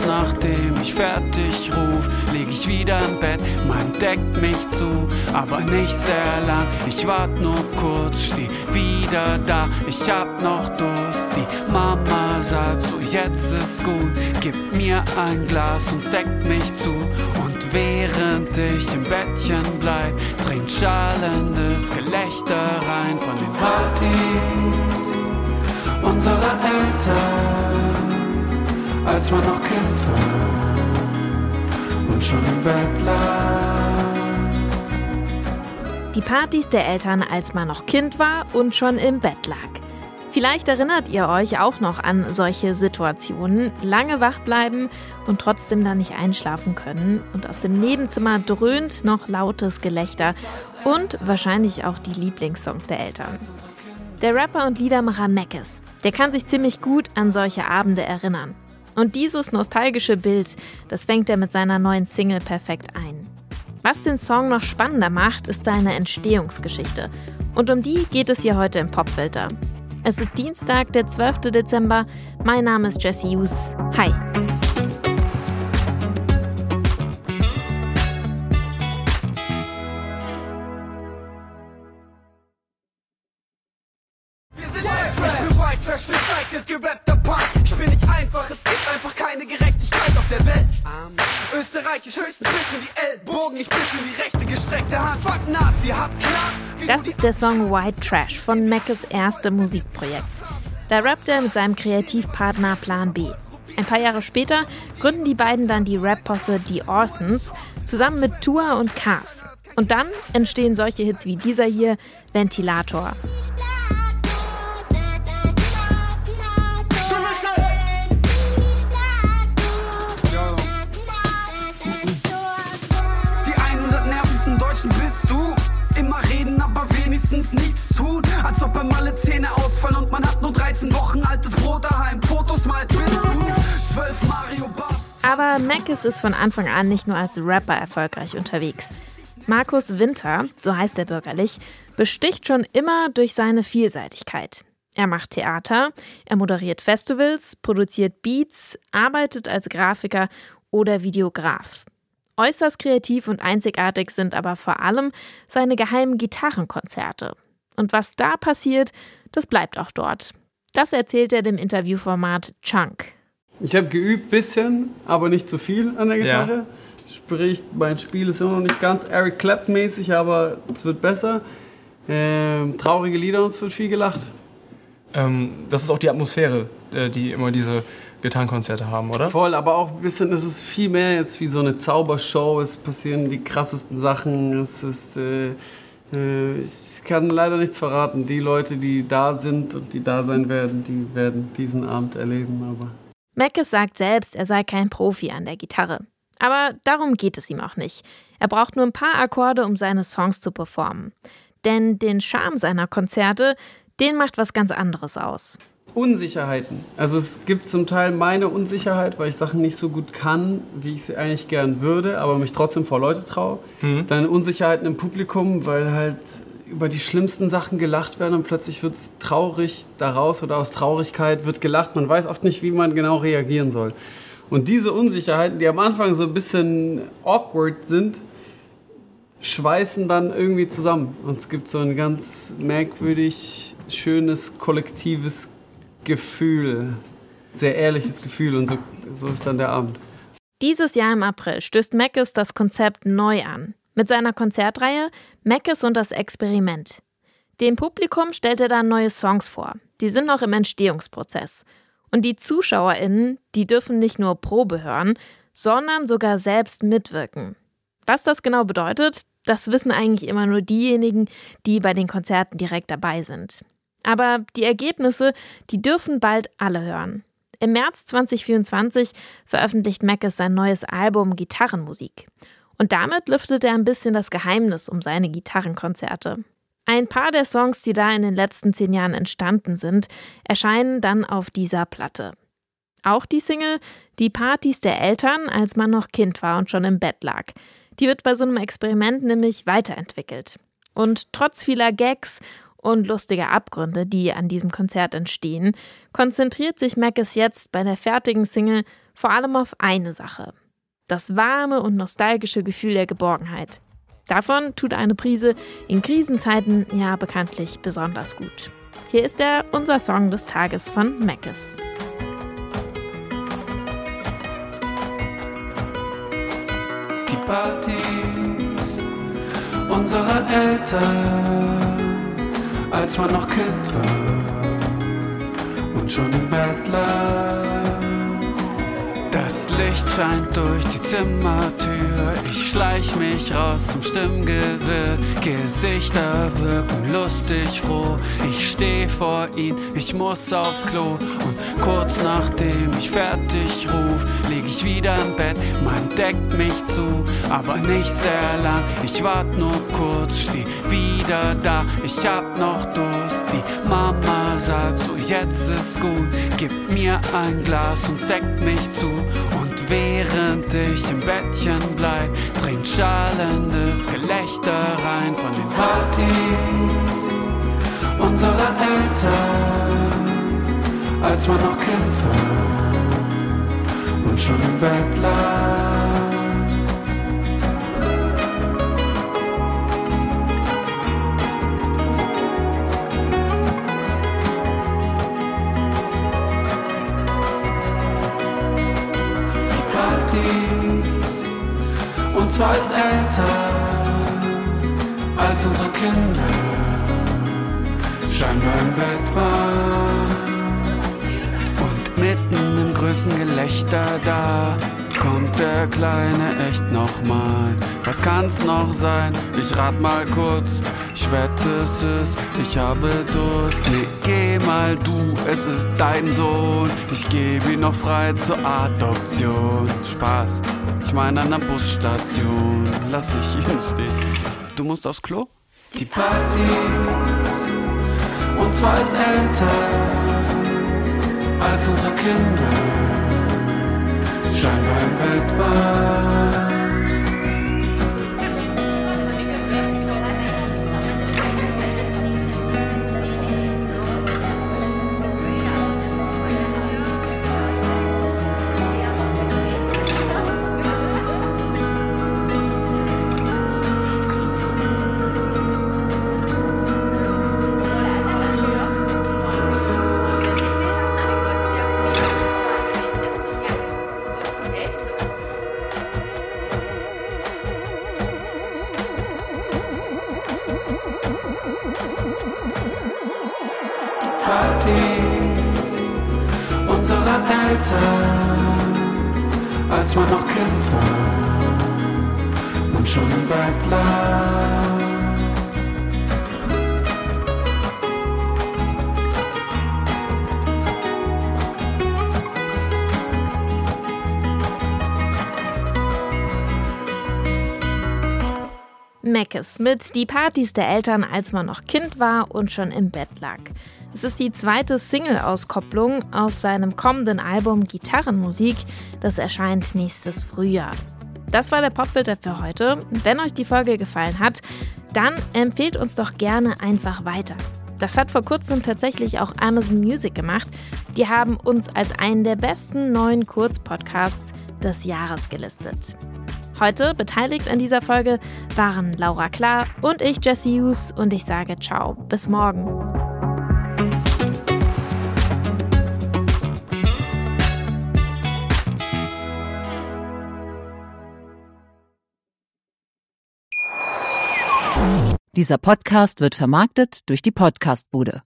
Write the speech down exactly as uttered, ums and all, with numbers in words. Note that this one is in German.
nachdem ich fertig ruf, lieg ich wieder im Bett, man deckt mich zu, aber nicht sehr lang. Ich wart nur kurz, steh wieder da, ich hab noch Durst. Die Mama sagt so, jetzt ist gut, gib mir ein Glas und deckt mich zu. Und während ich im Bettchen bleib, dringt schallendes Gelächter rein von den Partys unserer Eltern, als man noch Kind war und schon im Bett lag. Die Partys der Eltern, als man noch Kind war und schon im Bett lag. Vielleicht erinnert ihr euch auch noch an solche Situationen, lange wach bleiben und trotzdem dann nicht einschlafen können und aus dem Nebenzimmer dröhnt noch lautes Gelächter und wahrscheinlich auch die Lieblingssongs der Eltern. Der Rapper und Liedermacher Meckes, der kann sich ziemlich gut an solche Abende erinnern. Und dieses nostalgische Bild, das fängt er mit seiner neuen Single perfekt ein. Was den Song noch spannender macht, ist seine Entstehungsgeschichte. Und um die geht es hier heute im Popfilter. Es ist Dienstag, der zwölfter Dezember. Mein Name ist Jessie Hughes. Hi. Wir sind White Trash, ich bin White Trash, recycelt, gerappter Punk. Ich bin nicht einfach, es gibt einfach keine Gerechtigkeit auf der Welt. Österreichisch höchstens bis in die Ellbogen, ich bis in die rechte gestreckte Hand. Fuck Nazi, habt klar. Das ist der Song White Trash von Meckes erstem Musikprojekt. Da rappt er mit seinem Kreativpartner Plan B. Ein paar Jahre später gründen die beiden dann die Rap-Posse Die Orsons zusammen mit Tua und Cars. Und dann entstehen solche Hits wie dieser hier, Ventilator. Bist du immer reden, aber wenigstens nichts tun, als ob einem alle Zähne ausfallen und man hat nur dreizehn Wochen altes Brot daheim. Fotos mal, bist du zwölf Mario Bars. Aber Meckes ist von Anfang an nicht nur als Rapper erfolgreich unterwegs. Markus Winter, so heißt er bürgerlich, besticht schon immer durch seine Vielseitigkeit. Er macht Theater, er moderiert Festivals, produziert Beats, arbeitet als Grafiker oder Videograf. Äußerst kreativ und einzigartig sind aber vor allem seine geheimen Gitarrenkonzerte. Und was da passiert, das bleibt auch dort. Das erzählt er dem Interviewformat Chunk. Ich habe geübt, bisschen, aber nicht zu viel an der Gitarre. Ja. Sprich, mein Spiel ist immer noch nicht ganz Eric Clapton-mäßig, aber es wird besser. Ähm, traurige Lieder und es wird viel gelacht. Ähm, das ist auch die Atmosphäre, die immer diese Gitarrenkonzerte haben, oder? Voll, aber auch ein bisschen, es ist viel mehr jetzt wie so eine Zaubershow. Es passieren die krassesten Sachen. Es ist, äh, äh, ich kann leider nichts verraten. Die Leute, die da sind und die da sein werden, die werden diesen Abend erleben. Aber Meckes sagt selbst, er sei kein Profi an der Gitarre. Aber darum geht es ihm auch nicht. Er braucht nur ein paar Akkorde, um seine Songs zu performen. Denn den Charme seiner Konzerte, den macht was ganz anderes aus. Unsicherheiten. Also es gibt zum Teil meine Unsicherheit, weil ich Sachen nicht so gut kann, wie ich sie eigentlich gern würde, aber mich trotzdem vor Leute traue. Mhm. Dann Unsicherheiten im Publikum, weil halt über die schlimmsten Sachen gelacht werden und plötzlich wird es traurig daraus oder aus Traurigkeit wird gelacht. Man weiß oft nicht, wie man genau reagieren soll. Und diese Unsicherheiten, die am Anfang so ein bisschen awkward sind, schweißen dann irgendwie zusammen. Und es gibt so ein ganz merkwürdig schönes, kollektives Gefühl, sehr ehrliches Gefühl und so, so ist dann der Abend. Dieses Jahr im April stößt Meckes das Konzept neu an. Mit seiner Konzertreihe Meckes und das Experiment. Dem Publikum stellt er dann neue Songs vor. Die sind noch im Entstehungsprozess. Und die ZuschauerInnen, die dürfen nicht nur Probe hören, sondern sogar selbst mitwirken. Was das genau bedeutet, das wissen eigentlich immer nur diejenigen, die bei den Konzerten direkt dabei sind. Aber die Ergebnisse, die dürfen bald alle hören. Im März zwanzig vierundzwanzig veröffentlicht Meckes sein neues Album Gitarrenmusik. Und damit lüftet er ein bisschen das Geheimnis um seine Gitarrenkonzerte. Ein paar der Songs, die da in den letzten zehn Jahren entstanden sind, erscheinen dann auf dieser Platte. Auch die Single Die Partys der Eltern, als man noch Kind war und schon im Bett lag. Die wird bei so einem Experiment nämlich weiterentwickelt. Und trotz vieler Gags und lustiger Abgründe, die an diesem Konzert entstehen, konzentriert sich Meckes jetzt bei der fertigen Single Vor allem auf eine Sache: das warme und nostalgische Gefühl der Geborgenheit. Davon tut eine Prise in Krisenzeiten ja bekanntlich besonders gut. Hier ist er, unser Song des Tages von Meckes. Die Partys unserer Eltern, als man noch Kind war und schon im Bett lag. Das Licht scheint durch die Zimmertür, ich schleich mich raus zum Stimmgewirr. Gesichter wirken lustig froh, ich steh vor ihn, ich muss aufs Klo. Und kurz nachdem ich fertig ruf, leg ich wieder im Bett, man deckt mich zu, aber nicht sehr lang. Ich wart nur kurz, steh wieder da, ich hab noch Durst. Die Mama sagt so, jetzt ist gut, gib mir ein Glas und deckt mich zu. Und während ich im Bettchen bleib, dringt schallendes Gelächter rein von den Partys unserer Eltern, als man noch Kind war und schon im Bett lag. Und zwar als Eltern, als unsere Kinder scheinbar im Bett waren. Und mitten im größten Gelächter da kommt der Kleine echt nochmal. Was kann's noch sein? Ich rat mal kurz, ich wette es ist, ich habe Durst. Nee, geh mal du, es ist dein Sohn. Ich gebe ihn noch frei zur Adoption. Spaß, ich meine an der Busstation, lass ich ihn stehen. Du musst aufs Klo? Die Party, und zwar als Eltern, als unsere Kinder scheinbar im Bett waren. Unserer Eltern, als man noch Kind war und schon im Bett lag. Meckes mit Die Partys der Eltern, als man noch Kind war und schon im Bett lag. Es ist die zweite Single-Auskopplung aus seinem kommenden Album Gitarrenmusik. Das erscheint nächstes Frühjahr. Das war der Popfilter für heute. Wenn euch die Folge gefallen hat, dann empfehlt uns doch gerne einfach weiter. Das hat vor kurzem tatsächlich auch Amazon Music gemacht. Die haben uns als einen der besten neuen Kurzpodcasts des Jahres gelistet. Heute beteiligt an dieser Folge waren Laura Klar und ich, Jessie Hughes, und ich sage ciao, bis morgen. Dieser Podcast wird vermarktet durch die Podcastbude.